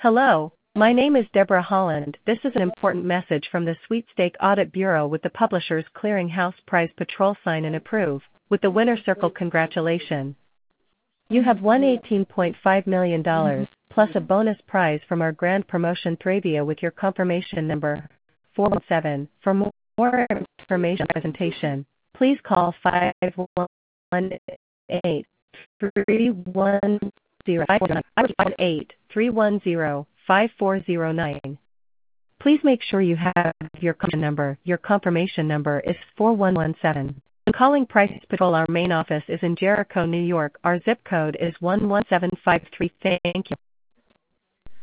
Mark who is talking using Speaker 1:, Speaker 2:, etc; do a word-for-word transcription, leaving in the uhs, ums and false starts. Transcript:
Speaker 1: Hello, my name is Deborah Holland. This is an important message from the Sweepstake Audit Bureau with the Publishers Clearinghouse Prize Patrol Sign and Approve. With the winner circle, congratulations. You have won eighteen point five million dollars, plus a bonus prize from our grand promotion Thravia with your confirmation number four one seven. For more information presentation, please call five one eight, three one zero, five one eight, three one zero, five four zero nine. Please make sure you have your confirmation number. Your confirmation number is four one one seven. Calling Price Patrol. Our main office is in Jericho, New York. Our zip code is one one seven five three. Thank you.